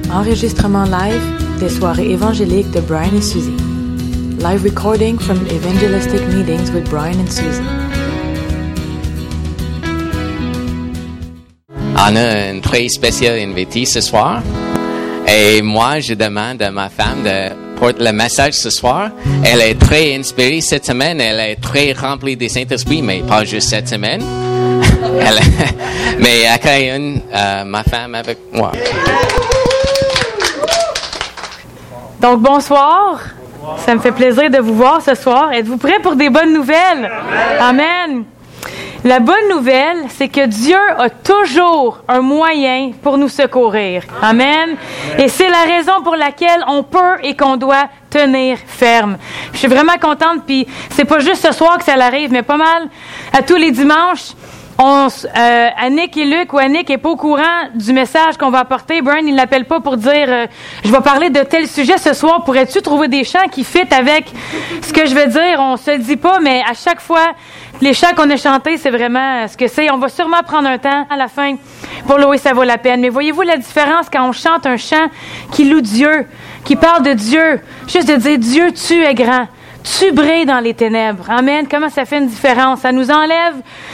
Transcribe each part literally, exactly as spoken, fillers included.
Enregistrement live des soirées évangéliques de Brian et Suzy. Live recording from evangelistic meetings with Brian and Suzy. On a une très spéciale invitée ce soir. Et moi, je demande à ma femme de porter le message ce soir. Elle est très inspirée cette semaine. Elle est très remplie du Saint-Esprit, mais pas juste cette semaine. Elle, mais accueille une, euh, ma femme avec moi. Donc, bonsoir. Ça me fait plaisir de vous voir ce soir. Êtes-vous prêts pour des bonnes nouvelles? Amen. Amen. La bonne nouvelle, c'est que Dieu a toujours un moyen pour nous secourir. Amen. Et c'est la raison pour laquelle on peut et qu'on doit tenir ferme. Je suis vraiment contente, puis c'est pas juste ce soir que ça arrive, mais pas mal à tous les dimanches. On, euh, Annick et Luc, ou Annick n'est pas au courant du message qu'on va apporter. Brian, il ne l'appelle pas pour dire euh, « Je vais parler de tel sujet ce soir. Pourrais-tu trouver des chants qui fitent avec ce que je vais dire? » On se le dit pas, mais à chaque fois, les chants qu'on a chantés, c'est vraiment ce que c'est. On va sûrement prendre un temps à la fin pour louer, ça vaut la peine. Mais voyez-vous la différence quand on chante un chant qui loue Dieu, qui parle de Dieu, juste de dire « Dieu, tu es grand. Tu brilles dans les ténèbres. » Amen. Comment ça fait une différence? Ça nous enlève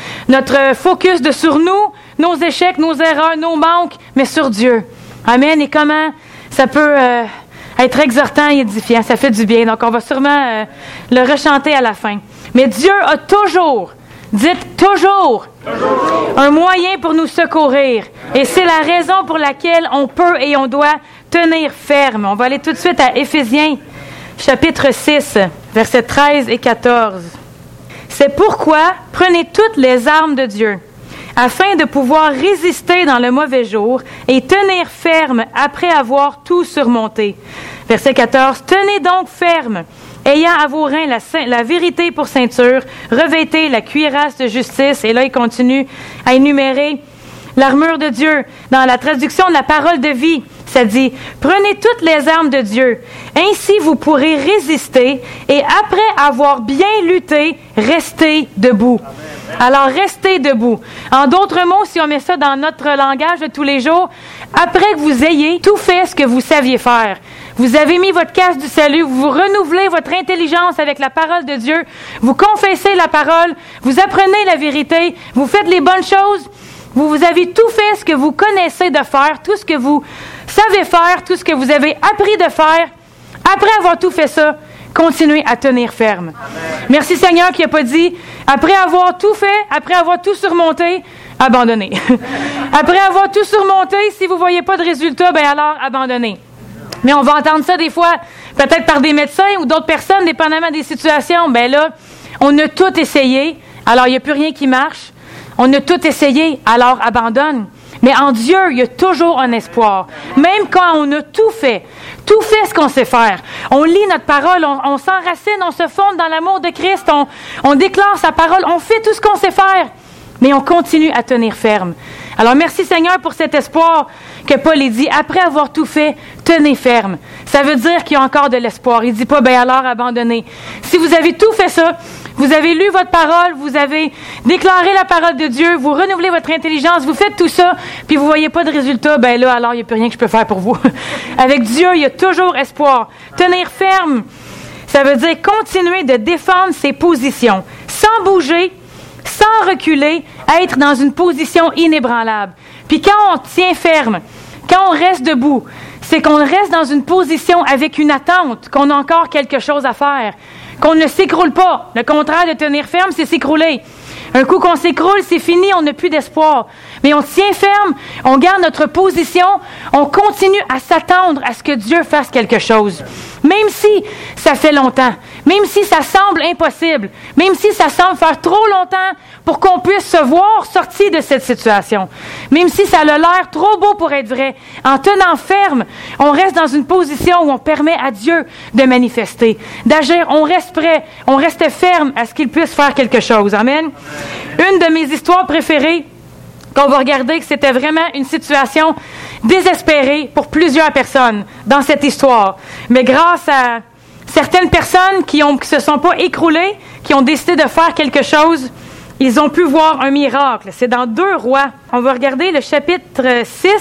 notre focus de sur nous, nos échecs, nos erreurs, nos manques, mais sur Dieu. Amen. Et comment ça peut euh, être exhortant et édifiant. Ça fait du bien. Donc, on va sûrement euh, le rechanter à la fin. Mais Dieu a toujours, dites toujours, toujours, un moyen pour nous secourir. Et c'est la raison pour laquelle on peut et on doit tenir ferme. On va aller tout de suite à Éphésiens, chapitre six, versets treize et quatorze. C'est pourquoi prenez toutes les armes de Dieu, afin de pouvoir résister dans le mauvais jour et tenir ferme après avoir tout surmonté. Verset quatorze. Tenez donc ferme, ayant à vos reins la, la vérité pour ceinture, revêtez la cuirasse de justice. Et là, il continue à énumérer l'armure de Dieu. Dans la traduction de la parole de vie, ça dit « Prenez toutes les armes de Dieu, ainsi vous pourrez résister, et après avoir bien lutté, restez debout. » Alors, restez debout. En d'autres mots, si on met ça dans notre langage de tous les jours, après que vous ayez tout fait ce que vous saviez faire, vous avez mis votre casque du salut, vous renouvelez votre intelligence avec la parole de Dieu, vous confessez la parole, vous apprenez la vérité, vous faites les bonnes choses, vous, vous avez tout fait ce que vous connaissez de faire, tout ce que vous savez faire, tout ce que vous avez appris de faire. Après avoir tout fait ça, continuez à tenir ferme. Amen. Merci Seigneur qui n'a pas dit, après avoir tout fait, après avoir tout surmonté, abandonnez. Après avoir tout surmonté, si vous ne voyez pas de résultat, ben alors abandonnez. Mais on va entendre ça des fois, peut-être par des médecins ou d'autres personnes, dépendamment des situations. Ben là, on a tout essayé, alors il n'y a plus rien qui marche. On a tout essayé, alors abandonne. Mais en Dieu, il y a toujours un espoir. Même quand on a tout fait, tout fait ce qu'on sait faire. On lit notre parole, on, on s'enracine, on se fonde dans l'amour de Christ, on, on déclare sa parole, on fait tout ce qu'on sait faire. Mais on continue à tenir ferme. Alors, merci Seigneur pour cet espoir que Paul il dit, après avoir tout fait, tenez ferme. Ça veut dire qu'il y a encore de l'espoir. Il ne dit pas, ben alors abandonnez. Si vous avez tout fait ça, vous avez lu votre parole, vous avez déclaré la parole de Dieu, vous renouvelez votre intelligence, vous faites tout ça, puis vous ne voyez pas de résultat, ben là, alors il n'y a plus rien que je peux faire pour vous. Avec Dieu, il y a toujours espoir. Tenir ferme, ça veut dire continuer de défendre ses positions, sans bouger, sans reculer, être dans une position inébranlable. Puis quand on tient ferme, quand on reste debout, c'est qu'on reste dans une position avec une attente, qu'on a encore quelque chose à faire, qu'on ne s'écroule pas. Le contraire de tenir ferme, c'est s'écrouler. Un coup qu'on s'écroule, c'est fini, on n'a plus d'espoir. Mais on tient ferme, on garde notre position, on continue à s'attendre à ce que Dieu fasse quelque chose. Même si ça fait longtemps, même si ça semble impossible, même si ça semble faire trop longtemps pour qu'on puisse se voir sorti de cette situation, même si ça a l'air trop beau pour être vrai, en tenant ferme, on reste dans une position où on permet à Dieu de manifester, d'agir, on reste prêt, on reste ferme à ce qu'il puisse faire quelque chose. Amen. Une de mes histoires préférées, qu'on va regarder que c'était vraiment une situation désespérée pour plusieurs personnes dans cette histoire. Mais grâce à certaines personnes qui ne se sont pas écroulées, qui ont décidé de faire quelque chose, ils ont pu voir un miracle. C'est dans Deux Rois. On va regarder le chapitre six,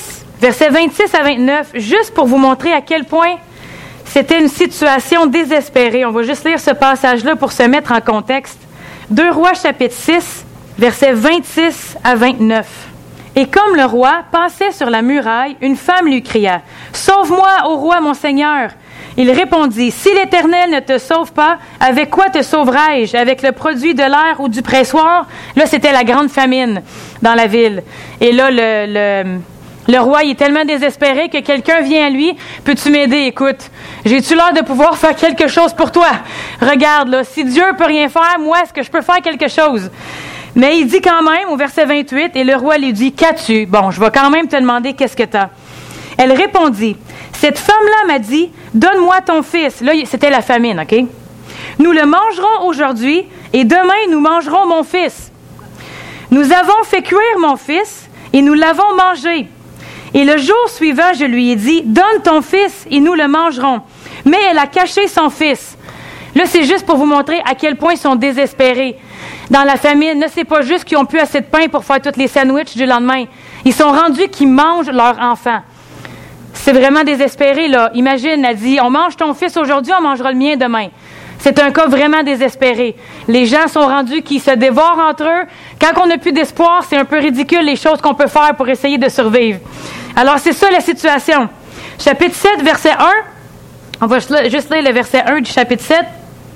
Versets vingt-six à vingt-neuf, juste pour vous montrer à quel point c'était une situation désespérée. On va juste lire ce passage-là pour se mettre en contexte. deux Rois, chapitre six, versets vingt-six à vingt-neuf. Et comme le roi passait sur la muraille, une femme lui cria, « Sauve-moi, ô roi, mon Seigneur! » Il répondit, « Si l'Éternel ne te sauve pas, avec quoi te sauverai-je? Avec le produit de l'air ou du pressoir? » Là, c'était la grande famine dans la ville. Et là, le, le, le roi il est tellement désespéré que quelqu'un vient à lui. « Peux-tu m'aider? Écoute, j'ai-tu l'air de pouvoir faire quelque chose pour toi? Regarde, là, si Dieu peut rien faire, moi, est-ce que je peux faire quelque chose? » Mais il dit quand même, au verset vingt-huit, et le roi lui dit, « Qu'as-tu? Bon, je vais quand même te demander qu'est-ce que tu as. » Elle répondit, « Cette femme-là m'a dit, donne-moi ton fils. » Là, c'était la famine, OK? « Nous le mangerons aujourd'hui, et demain, nous mangerons mon fils. Nous avons fait cuire mon fils, et nous l'avons mangé. Et le jour suivant, je lui ai dit, donne ton fils, et nous le mangerons. Mais elle a caché son fils. » Là, c'est juste pour vous montrer à quel point ils sont désespérés. Dans la famine, là, c'est pas juste qu'ils ont plus assez de pain pour faire tous les sandwichs du lendemain. Ils sont rendus qu'ils mangent leur enfant. C'est vraiment désespéré, là. Imagine, elle dit, on mange ton fils aujourd'hui, on mangera le mien demain. C'est un cas vraiment désespéré. Les gens sont rendus qu'ils se dévorent entre eux. Quand on n'a plus d'espoir, c'est un peu ridicule les choses qu'on peut faire pour essayer de survivre. Alors, c'est ça la situation. Chapitre sept, verset un. On va juste lire le verset un du chapitre sept.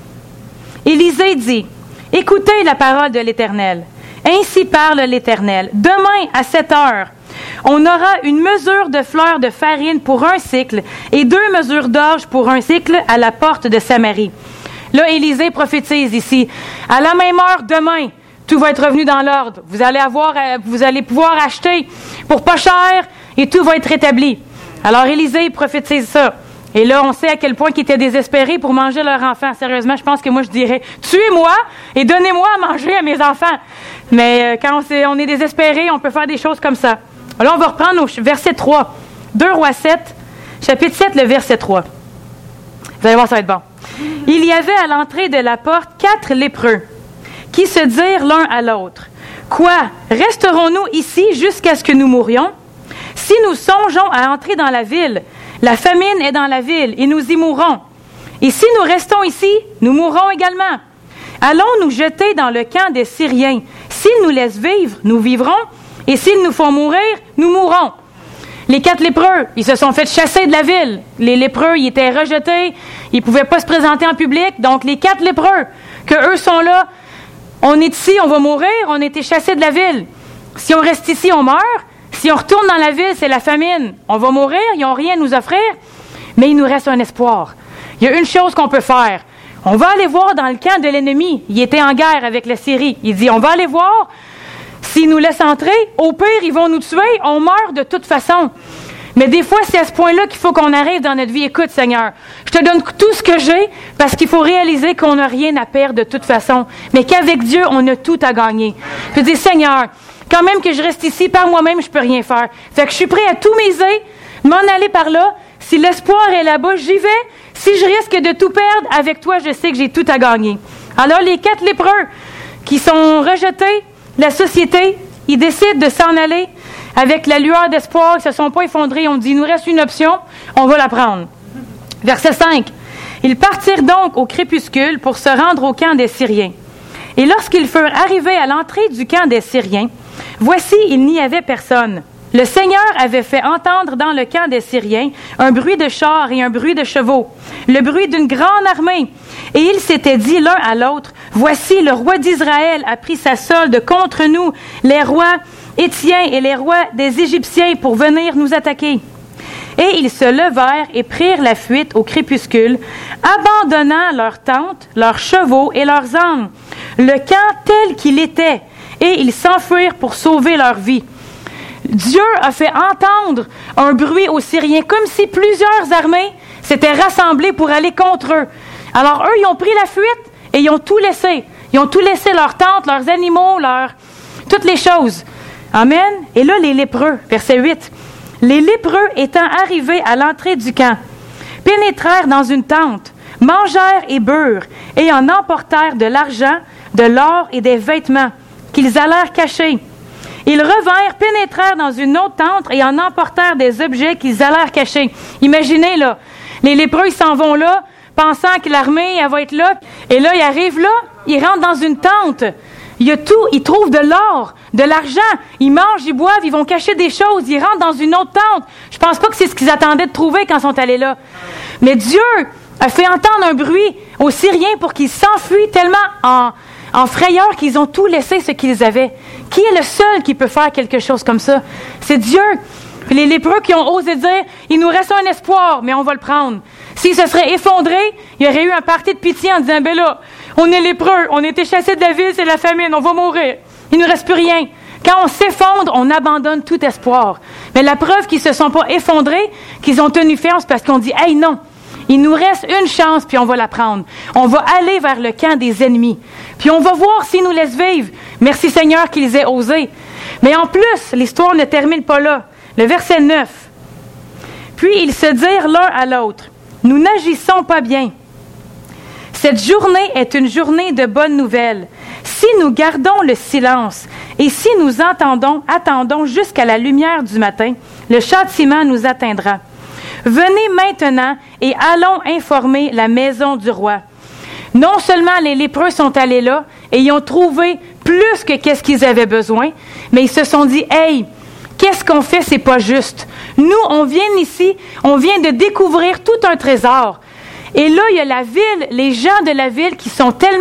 Élisée dit, « Écoutez la parole de l'Éternel. Ainsi parle l'Éternel. Demain, à cette heure, on aura une mesure de fleurs de farine pour un cycle et deux mesures d'orge pour un cycle à la porte de Samarie. » Là, Élisée prophétise ici. « À la même heure, demain, tout va être revenu dans l'ordre. Vous allez avoir, vous allez pouvoir acheter pour pas cher et tout va être rétabli. » Alors, Élisée prophétise ça. Et là, on sait à quel point ils étaient désespérés pour manger leur enfant. Sérieusement, je pense que moi, je dirais, tuez-moi et donnez-moi à manger à mes enfants. Mais euh, quand on, on est désespéré, on peut faire des choses comme ça. Alors, on va reprendre au verset trois. deux Rois sept, chapitre sept, le verset trois. Vous allez voir, ça va être bon. « Il y avait à l'entrée de la porte quatre lépreux qui se dirent l'un à l'autre. « Quoi? Resterons-nous ici jusqu'à ce que nous mourions? Si nous songeons à entrer dans la ville, la famine est dans la ville et nous y mourrons. Et si nous restons ici, nous mourrons également. Allons nous jeter dans le camp des Syriens. S'ils nous laissent vivre, nous vivrons. Et s'ils nous font mourir, nous mourrons. » Les quatre lépreux, ils se sont fait chasser de la ville. Les lépreux, ils étaient rejetés. Ils ne pouvaient pas se présenter en public. Donc, les quatre lépreux, que eux sont là, on est ici, on va mourir, on a été chassés de la ville. Si on reste ici, on meurt. Si on retourne dans la ville, c'est la famine. On va mourir, ils n'ont rien à nous offrir, mais il nous reste un espoir. Il y a une chose qu'on peut faire. On va aller voir dans le camp de l'ennemi. Il était en guerre avec la Syrie. Il dit, on va aller voir. S'ils nous laissent entrer, au pire, ils vont nous tuer. On meurt de toute façon. Mais des fois, c'est à ce point-là qu'il faut qu'on arrive dans notre vie. Écoute, Seigneur, je te donne tout ce que j'ai parce qu'il faut réaliser qu'on n'a rien à perdre de toute façon, mais qu'avec Dieu, on a tout à gagner. Je dis, Seigneur, quand même que je reste ici, par moi-même, je peux rien faire. Fait que je suis prêt à tout miser, m'en aller par là. Si l'espoir est là-bas, j'y vais. Si je risque de tout perdre, avec toi, je sais que j'ai tout à gagner. Alors, les quatre lépreux qui sont rejetés, la société, ils décident de s'en aller avec la lueur d'espoir, ils ne se sont pas effondrés. On dit, il nous reste une option, on va la prendre. Verset cinq. Ils partirent donc au crépuscule pour se rendre au camp des Syriens. Et lorsqu'ils furent arrivés à l'entrée du camp des Syriens, voici, il n'y avait personne. Le Seigneur avait fait entendre dans le camp des Syriens un bruit de chars et un bruit de chevaux, le bruit d'une grande armée. Et ils s'étaient dit l'un à l'autre, « Voici, le roi d'Israël a pris sa solde contre nous, les rois Étiens et les rois des Égyptiens, pour venir nous attaquer. » Et ils se levèrent et prirent la fuite au crépuscule, abandonnant leurs tentes, leurs chevaux et leurs ânes, le camp tel qu'il était, et ils s'enfuirent pour sauver leur vie. Dieu a fait entendre un bruit aux Syriens, comme si plusieurs armées s'étaient rassemblées pour aller contre eux. Alors eux, ils ont pris la fuite et ils ont tout laissé. Ils ont tout laissé, leurs tentes, leurs animaux, leurs... toutes les choses. Amen. Et là, les lépreux, verset huit. Les lépreux étant arrivés à l'entrée du camp, pénétrèrent dans une tente, mangèrent et burent, et en emportèrent de l'argent, de l'or et des vêtements, qu'ils allèrent cacher. Ils revinrent, pénétrèrent dans une autre tente et en emportèrent des objets qu'ils allèrent cacher. Imaginez, là, les lépreux, ils s'en vont là, pensant que l'armée, elle va être là. Et là, ils arrivent là, ils rentrent dans une tente. Il y a tout, ils trouvent de l'or, de l'argent. Ils mangent, ils boivent, ils vont cacher des choses. Ils rentrent dans une autre tente. Je pense pas que c'est ce qu'ils attendaient de trouver quand ils sont allés là. Mais Dieu a fait entendre un bruit aux Syriens pour qu'ils s'enfuient tellement en, en frayeur qu'ils ont tout laissé ce qu'ils avaient. Qui est le seul qui peut faire quelque chose comme ça? C'est Dieu. Puis les lépreux qui ont osé dire, il nous reste un espoir, mais on va le prendre. S'ils se seraient effondrés, il y aurait eu un parti de pitié en disant, ben là, on est lépreux, on a été chassés de la ville, c'est la famine, on va mourir. Il ne nous reste plus rien. Quand on s'effondre, on abandonne tout espoir. Mais la preuve qu'ils ne se sont pas effondrés, qu'ils ont tenu ferme, c'est parce qu'on dit, hey non, il nous reste une chance, puis on va la prendre. On va aller vers le camp des ennemis. Puis on va voir s'ils nous laissent vivre. Merci Seigneur qu'ils aient osé. Mais en plus, l'histoire ne termine pas là. Le verset neuf. Puis ils se dirent l'un à l'autre, nous n'agissons pas bien. Cette journée est une journée de bonnes nouvelles. Si nous gardons le silence et si nous entendons, attendons jusqu'à la lumière du matin, le châtiment nous atteindra. Venez maintenant et allons informer la maison du roi. Non seulement les lépreux sont allés là et ils ont trouvé plus que qu'est-ce qu'ils avaient besoin, mais ils se sont dit, hey, qu'est-ce qu'on fait? C'est pas juste. Nous, on vient ici, on vient de découvrir tout un trésor. Et là, il y a la ville, les gens de la ville qui sont tellement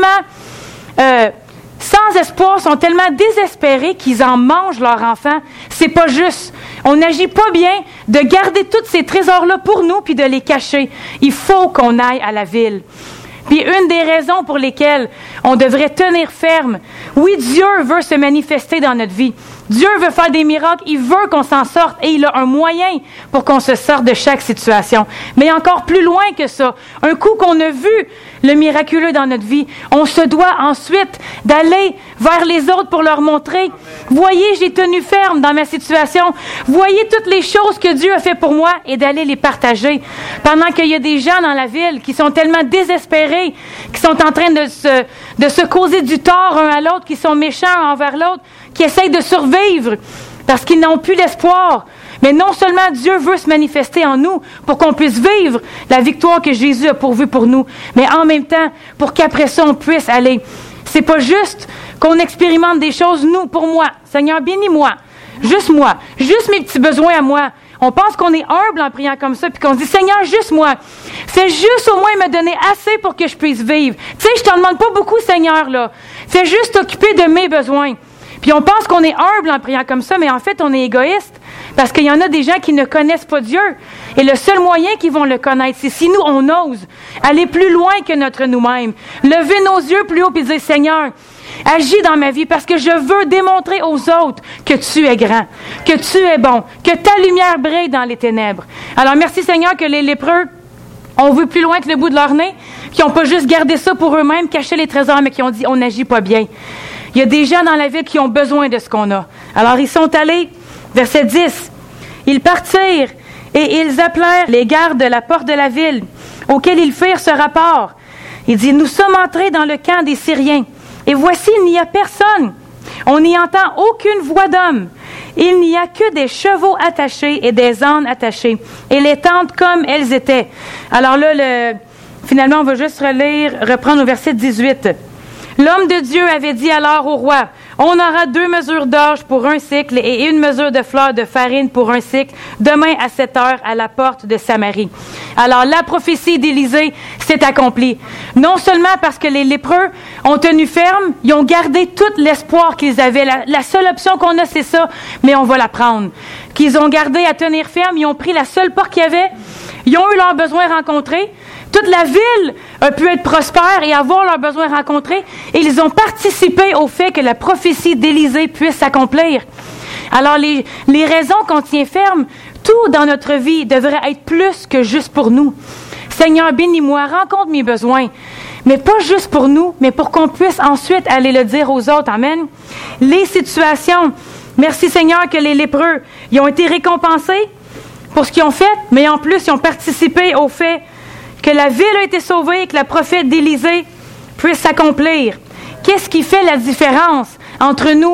euh, sans espoir, sont tellement désespérés qu'ils en mangent leurs enfants. C'est pas juste. On n'agit pas bien de garder tous ces trésors-là pour nous puis de les cacher. Il faut qu'on aille à la ville. Puis une des raisons pour lesquelles on devrait tenir ferme, oui, Dieu veut se manifester dans notre vie. Dieu veut faire des miracles, il veut qu'on s'en sorte et il a un moyen pour qu'on se sorte de chaque situation. Mais encore plus loin que ça, un coup qu'on a vu le miraculeux dans notre vie, on se doit ensuite d'aller vers les autres pour leur montrer, voyez, j'ai tenu ferme dans ma situation, voyez toutes les choses que Dieu a fait pour moi et d'aller les partager. Pendant qu'il y a des gens dans la ville qui sont tellement désespérés, qui sont en train de se, de se causer du tort un à l'autre, qui sont méchants envers l'autre, qui essayent de survivre parce qu'ils n'ont plus l'espoir. Mais non seulement Dieu veut se manifester en nous pour qu'on puisse vivre la victoire que Jésus a pourvue pour nous, mais en même temps, pour qu'après ça, on puisse aller. C'est pas juste qu'on expérimente des choses, nous, pour moi. Seigneur, bénis-moi. Juste moi. Juste mes petits besoins à moi. On pense qu'on est humble en priant comme ça, puis qu'on se dit, Seigneur, juste moi. Fais juste au moins me donner assez pour que je puisse vivre. Tu sais, je t'en demande pas beaucoup, Seigneur, là. Fais juste t'occuper de mes besoins. Puis on pense qu'on est humble en priant comme ça, mais en fait, on est égoïste. Parce qu'il y en a des gens qui ne connaissent pas Dieu. Et le seul moyen qu'ils vont le connaître, c'est si nous, on ose aller plus loin que notre nous-mêmes. Lever nos yeux plus haut et dire, Seigneur, agis dans ma vie parce que je veux démontrer aux autres que tu es grand, que tu es bon, que ta lumière brille dans les ténèbres. Alors, merci Seigneur que les lépreux ont vu plus loin que le bout de leur nez, qui n'ont pas juste gardé ça pour eux-mêmes, caché les trésors, mais qui ont dit, on n'agit pas bien. Il y a des gens dans la ville qui ont besoin de ce qu'on a. Alors, ils sont allés, verset dix, ils partirent et ils appelèrent les gardes de la porte de la ville, auxquels ils firent ce rapport. Il dit, nous sommes entrés dans le camp des Syriens, et voici, il n'y a personne. On n'y entend aucune voix d'homme. Il n'y a que des chevaux attachés et des ânes attachés, et les tentes comme elles étaient. Alors là, le, finalement, on va juste relire, reprendre au verset dix-huit. L'homme de Dieu avait dit alors au roi, on aura deux mesures d'orge pour un cycle et une mesure de fleur de farine pour un cycle, demain à sept heures à la porte de Samarie. Alors la prophétie d'Élisée s'est accomplie. Non seulement parce que les lépreux ont tenu ferme, ils ont gardé tout l'espoir qu'ils avaient. La, la seule option qu'on a, c'est ça, mais on va la prendre. Qu'ils ont gardé à tenir ferme, ils ont pris la seule porte qu'il y avait, ils ont eu leurs besoins rencontrés. Toute la ville a pu être prospère et avoir leurs besoins rencontrés. Et ils ont participé au fait que la prophétie d'Élisée puisse s'accomplir. Alors, les, les raisons qu'on tient ferme, tout dans notre vie devrait être plus que juste pour nous. Seigneur, bénis-moi, rencontre mes besoins. Mais pas juste pour nous, mais pour qu'on puisse ensuite aller le dire aux autres. Amen. Les situations. Merci Seigneur que les lépreux, ils ont été récompensés pour ce qu'ils ont fait, mais en plus, ils ont participé au fait que la ville a été sauvée et que la prophète d'Élisée puisse s'accomplir. Qu'est-ce qui fait la différence entre nous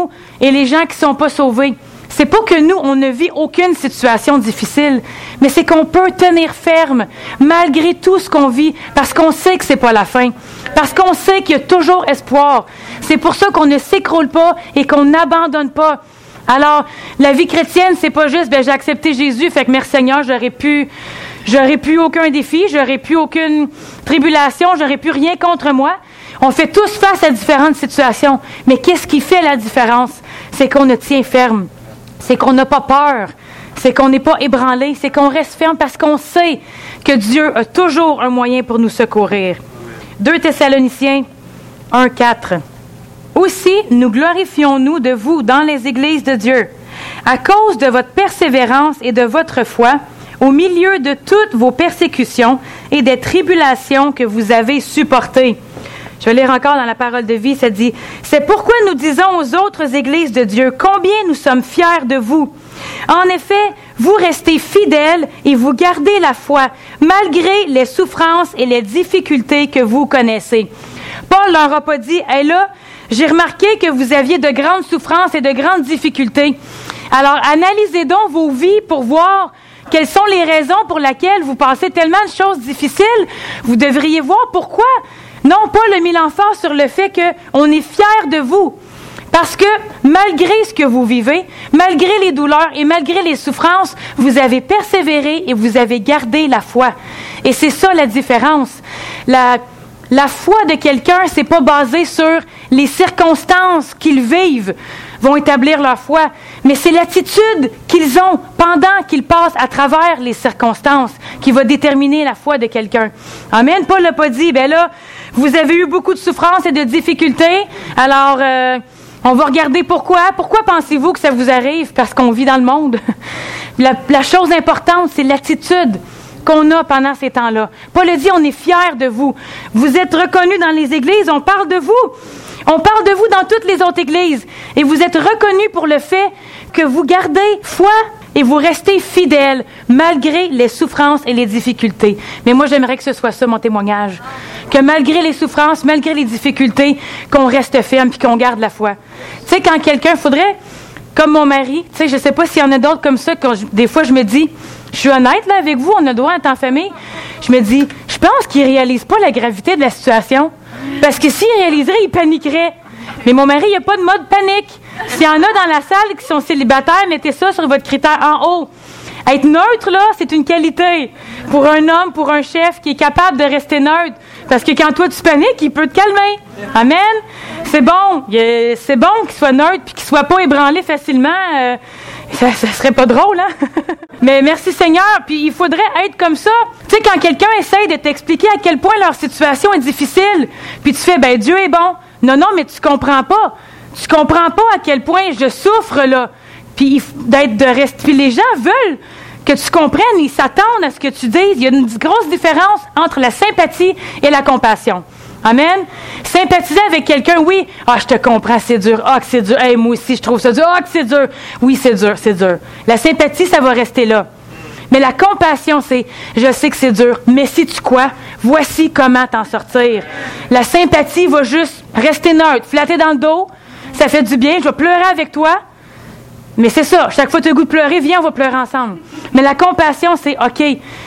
et les gens qui ne sont pas sauvés. C'est pas que nous, on ne vit aucune situation difficile, mais c'est qu'on peut tenir ferme malgré tout ce qu'on vit, parce qu'on sait que c'est pas la fin, parce qu'on sait qu'il y a toujours espoir. C'est pour ça qu'on ne s'écroule pas et qu'on n'abandonne pas. Alors, la vie chrétienne, c'est pas juste, ben j'ai accepté Jésus, fait que merci Seigneur, j'aurais pu, j'aurais pu aucun défi, j'aurais pu aucune tribulation, j'aurais pu rien contre moi. On fait tous face à différentes situations, mais qu'est-ce qui fait la différence? C'est qu'on ne tient ferme. C'est qu'on n'a pas peur, c'est qu'on n'est pas ébranlé, c'est qu'on reste ferme parce qu'on sait que Dieu a toujours un moyen pour nous secourir. deux Thessaloniciens un, quatre. Aussi, nous glorifions-nous de vous dans les églises de Dieu, à cause de votre persévérance et de votre foi, au milieu de toutes vos persécutions et des tribulations que vous avez supportées. Je vais lire encore dans la parole de vie, ça dit « C'est pourquoi nous disons aux autres églises de Dieu combien nous sommes fiers de vous. En effet, vous restez fidèles et vous gardez la foi, malgré les souffrances et les difficultés que vous connaissez. » Paul leur a pas dit « Hey là, j'ai remarqué que vous aviez de grandes souffrances et de grandes difficultés. Alors, analysez donc vos vies pour voir quelles sont les raisons pour lesquelles vous passez tellement de choses difficiles. Vous devriez voir pourquoi. » Non, Paul a mis l'emphase sur le fait qu'on est fiers de vous. Parce que malgré ce que vous vivez, malgré les douleurs et malgré les souffrances, vous avez persévéré et vous avez gardé la foi. Et c'est ça la différence. La, la foi de quelqu'un, c'est pas basé sur les circonstances qu'ils vivent, vont établir leur foi, mais c'est l'attitude qu'ils ont pendant qu'ils passent à travers les circonstances qui va déterminer la foi de quelqu'un. Amen. Paul n'a pas dit, ben là, vous avez eu beaucoup de souffrances et de difficultés, alors euh, on va regarder pourquoi. Pourquoi pensez-vous que ça vous arrive? Parce qu'on vit dans le monde. La, la chose importante, c'est l'attitude qu'on a pendant ces temps-là. Paul a dit, on est fiers de vous. Vous êtes reconnus dans les églises, on parle de vous. On parle de vous dans toutes les autres églises. Et vous êtes reconnus pour le fait que vous gardez foi et vous restez fidèles malgré les souffrances et les difficultés. Mais moi, j'aimerais que ce soit ça, mon témoignage. Que malgré les souffrances, malgré les difficultés, qu'on reste ferme puis qu'on garde la foi. Tu sais, quand quelqu'un faudrait, comme mon mari, tu sais, je sais pas s'il y en a d'autres comme ça, quand je, des fois, je me dis, je suis honnête là avec vous, on a le droit d'être en famille. Je me dis, je pense qu'il réalise pas la gravité de la situation. Parce que s'il réaliserait, il paniquerait. Mais mon mari, il n'y a pas de mode panique. S'il y en a dans la salle qui sont célibataires, mettez ça sur votre critère en haut. Être neutre, là, c'est une qualité. Pour un homme, pour un chef qui est capable de rester neutre. Parce que quand toi, tu paniques, il peut te calmer. Amen. C'est bon. C'est bon qu'il soit neutre puis qu'il soit pas ébranlé facilement. Euh, ça, ça serait pas drôle, hein? Mais merci Seigneur. Puis il faudrait être comme ça. Tu sais, quand quelqu'un essaye de t'expliquer à quel point leur situation est difficile, puis tu fais, ben Dieu est bon. Non, non, mais tu comprends pas. Tu comprends pas à quel point je souffre, là. Puis d'être de rester. Puis les gens veulent que tu comprennes, ils s'attendent à ce que tu dises. Il y a une grosse différence entre la sympathie et la compassion. Amen. Sympathiser avec quelqu'un, oui. Ah, je te comprends, c'est dur. Ah, que c'est dur. Hey, moi aussi, je trouve ça dur. Ah, que c'est dur. Oui, c'est dur, c'est dur. La sympathie, ça va rester là. Mais la compassion, c'est, je sais que c'est dur, mais sais-tu quoi? Voici comment t'en sortir. La sympathie va juste rester neutre, flatter dans le dos. Ça fait du bien, je vais pleurer avec toi. Mais c'est ça, chaque fois que tu as le goût de pleurer, viens, on va pleurer ensemble. Mais la compassion, c'est, OK,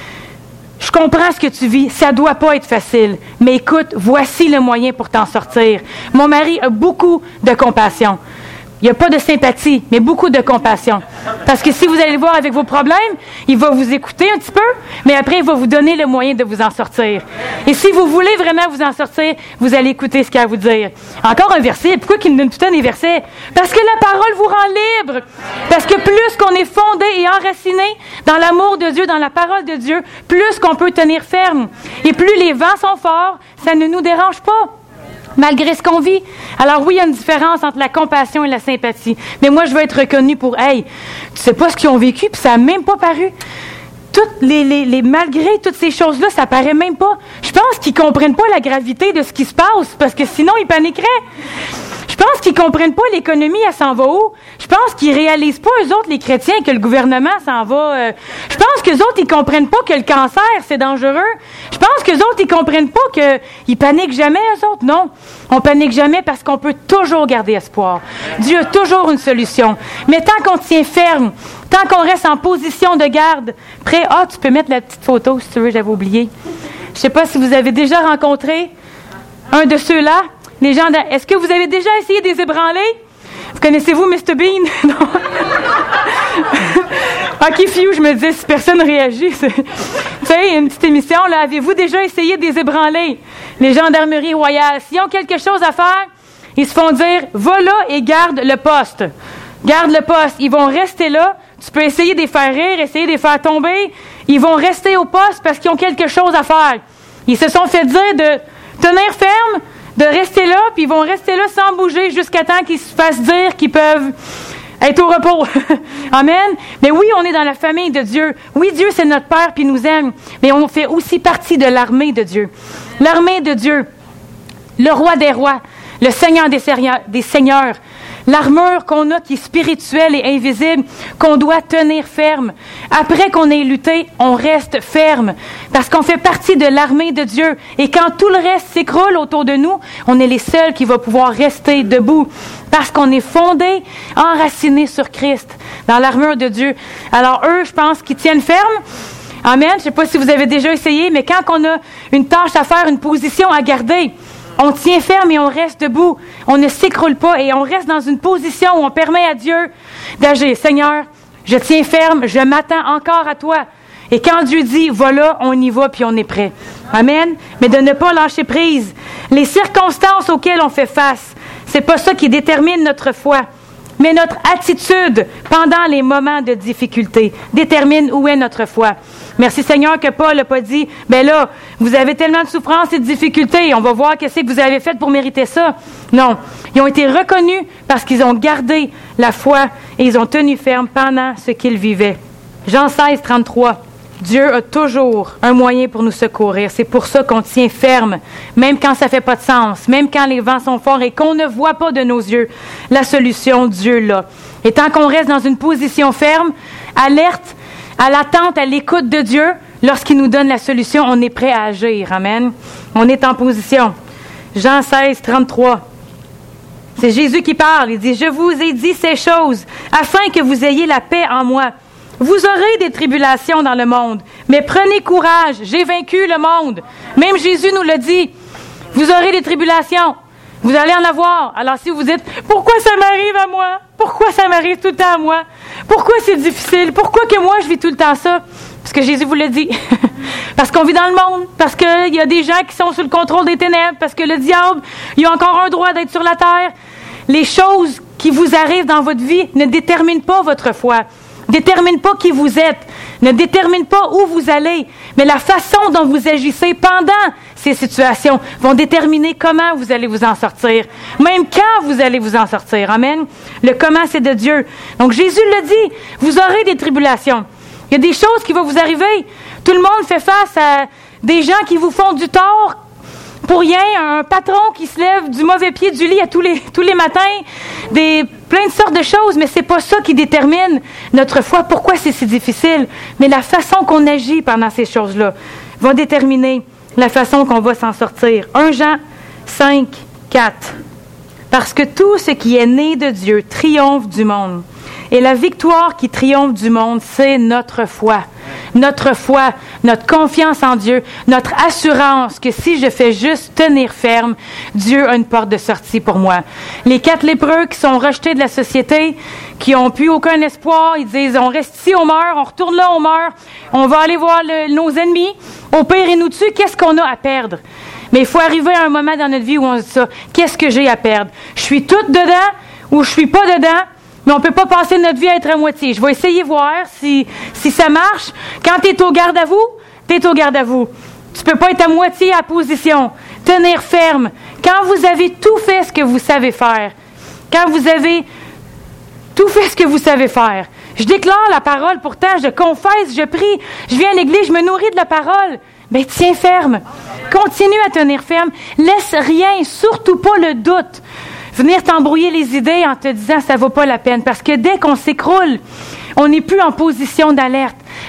je comprends ce que tu vis, ça doit pas être facile. Mais écoute, voici le moyen pour t'en sortir. Mon mari a beaucoup de compassion. Il n'y a pas de sympathie, mais beaucoup de compassion. Parce que si vous allez le voir avec vos problèmes, il va vous écouter un petit peu, mais après, il va vous donner le moyen de vous en sortir. Et si vous voulez vraiment vous en sortir, vous allez écouter ce qu'il a à vous dire. Encore un verset. Pourquoi qu'il me donne tout le temps des versets? Parce que la parole vous rend libre. Parce que plus qu'on est fondé et enraciné dans l'amour de Dieu, dans la parole de Dieu, plus qu'on peut tenir ferme. Et plus les vents sont forts, ça ne nous dérange pas. Malgré ce qu'on vit. Alors oui, il y a une différence entre la compassion et la sympathie. Mais moi, je veux être reconnue pour, hey, tu sais pas ce qu'ils ont vécu, puis ça n'a même pas paru. Toutes les, les, les, malgré toutes ces choses-là, ça paraît même pas. Je pense qu'ils comprennent pas la gravité de ce qui se passe, parce que sinon, ils paniqueraient. Je pense qu'ils comprennent pas l'économie, elle s'en va où. Je pense qu'ils réalisent pas, eux autres, les chrétiens, que le gouvernement s'en va. Euh, je pense qu'eux autres, ils comprennent pas que le cancer, c'est dangereux. Je pense qu'eux autres, ils comprennent pas qu'ils paniquent jamais, eux autres. Non, on panique jamais parce qu'on peut toujours garder espoir. Dieu a toujours une solution. Mais tant qu'on tient ferme, tant qu'on reste en position de garde, prêt, ah, tu peux mettre la petite photo si tu veux, j'avais oublié. Je sais pas si vous avez déjà rencontré un de ceux-là. Les gens, de... Est-ce que vous avez déjà essayé des ébranlés? Vous connaissez-vous mister Bean? Non. OK, Fiou, je me disais, si personne réagit, c'est... Tu sais, une petite émission, là, avez-vous déjà essayé des ébranlés? Les gendarmeries royales, s'ils ont quelque chose à faire, ils se font dire, va là et garde le poste. Garde le poste. Ils vont rester là. Tu peux essayer de les faire rire, essayer de les faire tomber. Ils vont rester au poste parce qu'ils ont quelque chose à faire. Ils se sont fait dire de tenir ferme, de rester là, puis ils vont rester là sans bouger jusqu'à temps qu'ils se fassent dire qu'ils peuvent être au repos. Amen. Mais oui, on est dans la famille de Dieu. Oui, Dieu, c'est notre Père, puis il nous aime. Mais on fait aussi partie de l'armée de Dieu. L'armée de Dieu. Le roi des rois. Le Seigneur des seigneurs. Des seigneurs. L'armure qu'on a qui est spirituelle et invisible, qu'on doit tenir ferme. Après qu'on ait lutté, on reste ferme. Parce qu'on fait partie de l'armée de Dieu. Et quand tout le reste s'écroule autour de nous, on est les seuls qui vont pouvoir rester debout. Parce qu'on est fondés, enracinés sur Christ, dans l'armure de Dieu. Alors eux, je pense qu'ils tiennent ferme. Amen. Je ne sais pas si vous avez déjà essayé, mais quand on a une tâche à faire, une position à garder, on tient ferme et on reste debout. On ne s'écroule pas et on reste dans une position où on permet à Dieu d'agir. Seigneur, je tiens ferme, je m'attends encore à toi. Et quand Dieu dit, voilà, on y va puis on est prêt. Amen. Mais de ne pas lâcher prise. Les circonstances auxquelles on fait face, c'est pas ça qui détermine notre foi. Mais notre attitude pendant les moments de difficulté détermine où est notre foi. Merci Seigneur que Paul n'a pas dit, ben là, vous avez tellement de souffrances et de difficultés, on va voir qu'est-ce que vous avez fait pour mériter ça. Non, ils ont été reconnus parce qu'ils ont gardé la foi et ils ont tenu ferme pendant ce qu'ils vivaient. Jean seize, trente-trois. Dieu a toujours un moyen pour nous secourir. C'est pour ça qu'on tient ferme, même quand ça ne fait pas de sens, même quand les vents sont forts et qu'on ne voit pas de nos yeux. La solution, Dieu l'a. Et tant qu'on reste dans une position ferme, alerte, à l'attente, à l'écoute de Dieu, lorsqu'il nous donne la solution, on est prêt à agir. Amen. On est en position. Jean seize, trente-trois. C'est Jésus qui parle. Il dit, « Je vous ai dit ces choses, afin que vous ayez la paix en moi. Vous aurez des tribulations dans le monde, mais prenez courage, j'ai vaincu le monde. » Même Jésus nous l'a dit. Vous aurez des tribulations. Vous allez en avoir. Alors si vous dites, pourquoi ça m'arrive à moi? Pourquoi ça m'arrive tout le temps à moi? Pourquoi c'est difficile? Pourquoi que moi je vis tout le temps ça? Parce que Jésus vous l'a dit. Parce qu'on vit dans le monde. Parce qu'il y a des gens qui sont sous le contrôle des ténèbres. Parce que le diable, il a encore un droit d'être sur la terre. Les choses qui vous arrivent dans votre vie ne déterminent pas votre foi. Détermine pas qui vous êtes, ne détermine pas où vous allez, mais la façon dont vous agissez pendant ces situations vont déterminer comment vous allez vous en sortir, même quand vous allez vous en sortir. Amen. Le comment, c'est de Dieu. Donc Jésus l'a dit, vous aurez des tribulations. Il y a des choses qui vont vous arriver. Tout le monde fait face à des gens qui vous font du tort pour rien, un patron qui se lève du mauvais pied du lit à tous les, tous les matins, des, plein de sortes de choses, mais c'est pas ça qui détermine notre foi. Pourquoi c'est si difficile? Mais la façon qu'on agit pendant ces choses-là va déterminer la façon qu'on va s'en sortir. premier Jean cinq, quatre. Parce que tout ce qui est né de Dieu triomphe du monde. Et la victoire qui triomphe du monde, c'est notre foi. Notre foi, notre confiance en Dieu, notre assurance que si je fais juste tenir ferme, Dieu a une porte de sortie pour moi. Les quatre lépreux qui sont rejetés de la société, qui n'ont plus aucun espoir, ils disent, on reste ici, on meurt, on retourne là, on meurt, on va aller voir le, nos ennemis, au pire ils nous tuent, qu'est-ce qu'on a à perdre? Mais il faut arriver à un moment dans notre vie où on se dit ça, qu'est-ce que j'ai à perdre? Je suis toute dedans ou je suis pas dedans? Mais on ne peut pas passer notre vie à être à moitié. Je vais essayer de voir si, si ça marche. Quand tu es au garde à vous, tu es au garde à vous. Tu ne peux pas être à moitié à position. Tenir ferme. Quand vous avez tout fait ce que vous savez faire, quand vous avez tout fait ce que vous savez faire, je déclare la parole, pourtant je confesse, je prie, je viens à l'église, je me nourris de la parole. Mais tiens ferme. Continue à tenir ferme. Laisse rien, surtout pas le doute, venir t'embrouiller les idées en te disant ça vaut pas la peine. Parce que dès qu'on s'écroule, on n'est plus en position d'alerte.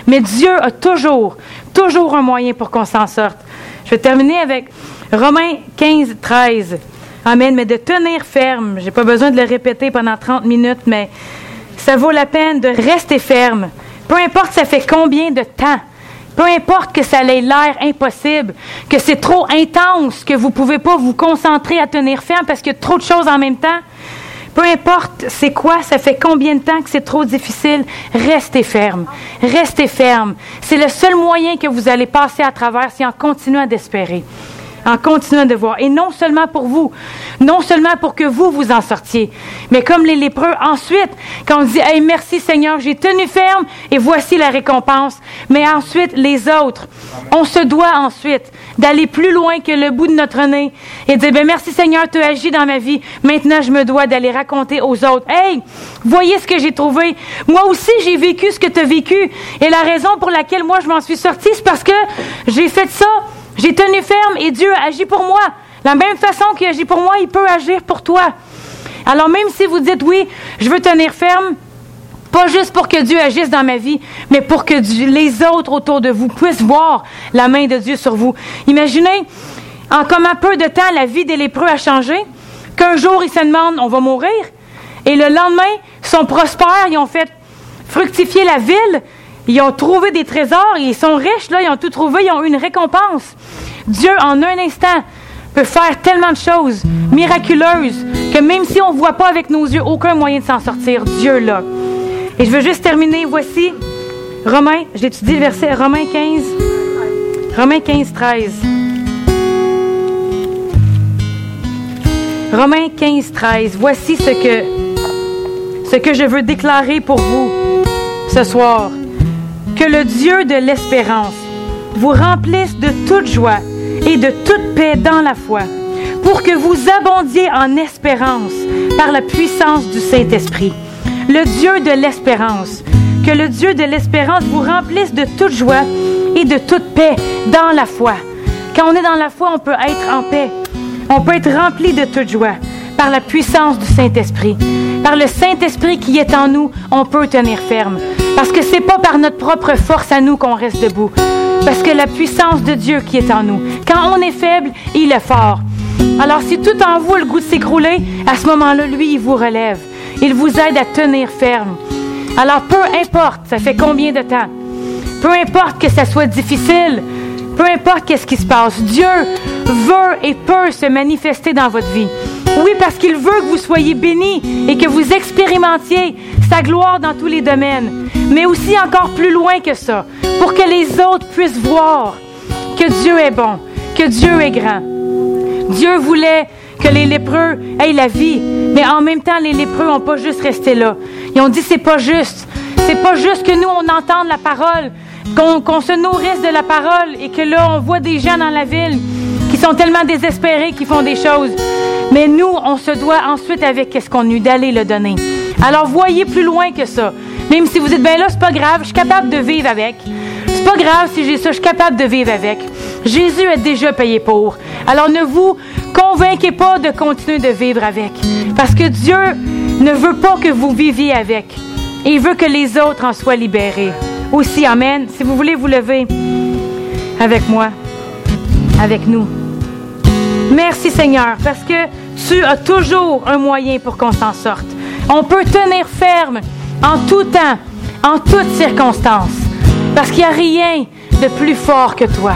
Mais Dieu a toujours, toujours un moyen pour qu'on s'en sorte. Je vais terminer avec Romains quinze, treize. Amen. Mais de tenir ferme. J'ai pas besoin de le répéter pendant trente minutes, mais ça vaut la peine de rester ferme. Peu importe ça fait combien de temps. Peu importe que ça ait l'air impossible, que c'est trop intense, que vous ne pouvez pas vous concentrer à tenir ferme parce qu'il y a trop de choses en même temps. Peu importe c'est quoi, ça fait combien de temps que c'est trop difficile, restez ferme. Restez ferme. C'est le seul moyen que vous allez passer à travers, c'est en continuant d'espérer. En continuant de voir. Et non seulement pour vous, non seulement pour que vous vous en sortiez, mais comme les lépreux, ensuite, quand on dit « Hey, merci Seigneur, j'ai tenu ferme et voici la récompense », mais ensuite, les autres, on se doit ensuite d'aller plus loin que le bout de notre nez et de dire ben, « Merci Seigneur, tu as agi dans ma vie, maintenant je me dois d'aller raconter aux autres. Hey, voyez ce que j'ai trouvé. Moi aussi, j'ai vécu ce que tu as vécu et la raison pour laquelle moi je m'en suis sortie, c'est parce que j'ai fait ça. J'ai tenu ferme et Dieu agit pour moi. La même façon qu'il agit pour moi, il peut agir pour toi. Alors même si vous dites oui, je veux tenir ferme, pas juste pour que Dieu agisse dans ma vie, mais pour que Dieu, les autres autour de vous puissent voir la main de Dieu sur vous. Imaginez, en comme un peu de temps, la vie des lépreux a changé, qu'un jour ils se demandent, on va mourir, et le lendemain, ils sont prospères, ils ont fait fructifier la ville, ils ont trouvé des trésors, ils sont riches, là, ils ont tout trouvé, ils ont eu une récompense. Dieu, en un instant, peut faire tellement de choses miraculeuses que même si on ne voit pas avec nos yeux aucun moyen de s'en sortir, Dieu l'a. Et je veux juste terminer, voici Romains, j'étudie le verset Romains quinze, Romains quinze, treize. Romains quinze, treize. Voici ce que, ce que je veux déclarer pour vous ce soir. Que le Dieu de l'espérance vous remplisse de toute joie et de toute paix dans la foi, pour que vous abondiez en espérance par la puissance du Saint-Esprit. Le Dieu de l'espérance, que le Dieu de l'espérance vous remplisse de toute joie et de toute paix dans la foi. Quand on est dans la foi, on peut être en paix. On peut être rempli de toute joie par la puissance du Saint-Esprit. Par le Saint-Esprit qui est en nous, on peut tenir ferme. Parce que c'est pas par notre propre force à nous qu'on reste debout. Parce que la puissance de Dieu qui est en nous. Quand on est faible, il est fort. Alors si tout en vous a le goût de s'écrouler, à ce moment-là, lui, il vous relève. Il vous aide à tenir ferme. Alors peu importe, ça fait combien de temps. Peu importe que ça soit difficile. Peu importe qu'est-ce qui se passe. Dieu veut et peut se manifester dans votre vie. Oui, parce qu'il veut que vous soyez bénis et que vous expérimentiez sa gloire dans tous les domaines. Mais aussi encore plus loin que ça, pour que les autres puissent voir que Dieu est bon, que Dieu est grand. Dieu voulait que les lépreux aient la vie, mais en même temps, les lépreux n'ont pas juste resté là. Ils ont dit, c'est pas juste. C'est pas juste que nous, on entende la parole, qu'on, qu'on se nourrisse de la parole et que là, on voit des gens dans la ville qui sont tellement désespérés qu'ils font des choses. Mais nous, on se doit ensuite, avec qu'est-ce qu'on a eu, d'aller le donner. Alors, voyez plus loin que ça. Même si vous dites, ben là, c'est pas grave, je suis capable de vivre avec. C'est pas grave si j'ai ça, je suis capable de vivre avec. Jésus a déjà payé pour. Alors, ne vous convainquez pas de continuer de vivre avec. Parce que Dieu ne veut pas que vous viviez avec. Et il veut que les autres en soient libérés. Aussi, amen. Si vous voulez vous lever avec moi, avec nous. Merci Seigneur, parce que tu as toujours un moyen pour qu'on s'en sorte. On peut tenir ferme en tout temps, en toutes circonstances, parce qu'il n'y a rien de plus fort que toi.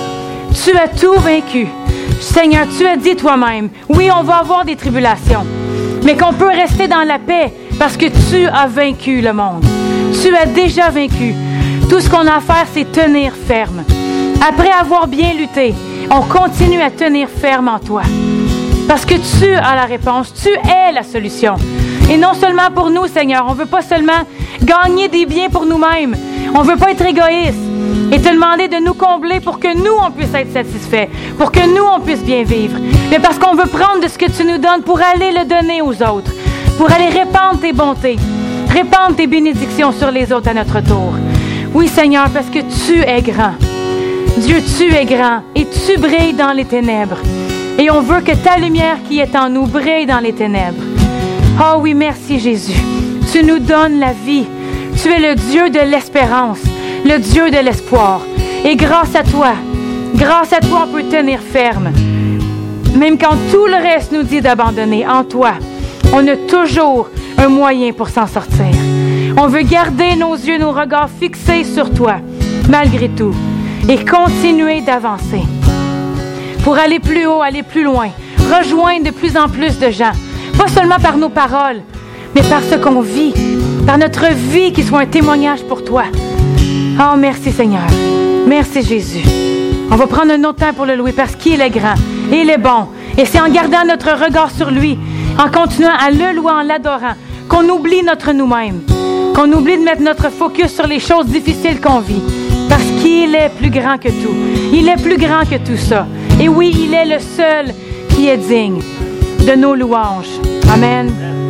Tu as tout vaincu. Seigneur, tu as dit toi-même, oui, on va avoir des tribulations, mais qu'on peut rester dans la paix parce que tu as vaincu le monde. Tu as déjà vaincu. Tout ce qu'on a à faire, c'est tenir ferme. Après avoir bien lutté, on continue à tenir ferme en toi. Parce que tu as la réponse, tu es la solution. Et non seulement pour nous, Seigneur, on ne veut pas seulement gagner des biens pour nous-mêmes. On ne veut pas être égoïste et te demander de nous combler pour que nous, on puisse être satisfaits, pour que nous, on puisse bien vivre. Mais parce qu'on veut prendre de ce que tu nous donnes pour aller le donner aux autres, pour aller répandre tes bontés, répandre tes bénédictions sur les autres à notre tour. Oui, Seigneur, parce que tu es grand. Dieu, tu es grand et tu brilles dans les ténèbres. Et on veut que ta lumière qui est en nous brille dans les ténèbres. Oh oui, merci Jésus. Tu nous donnes la vie. Tu es le Dieu de l'espérance. le Dieu de l'espoir. Et grâce à toi, grâce à toi, on peut tenir ferme. Même quand tout le reste nous dit d'abandonner, en toi, on a toujours un moyen pour s'en sortir. On veut garder nos yeux, nos regards fixés sur toi, malgré tout, et continuer d'avancer. Pour aller plus haut, aller plus loin, rejoindre de plus en plus de gens, pas seulement par nos paroles, mais par ce qu'on vit, par notre vie qui soit un témoignage pour toi. Oh, merci Seigneur. Merci Jésus. On va prendre un autre temps pour le louer parce qu'il est grand et il est bon. Et c'est en gardant notre regard sur lui, en continuant à le louer, en l'adorant, qu'on oublie notre nous-mêmes, qu'on oublie de mettre notre focus sur les choses difficiles qu'on vit. Parce qu'il est plus grand que tout. Il est plus grand que tout ça. Et oui, il est le seul qui est digne de nos louanges. Amen.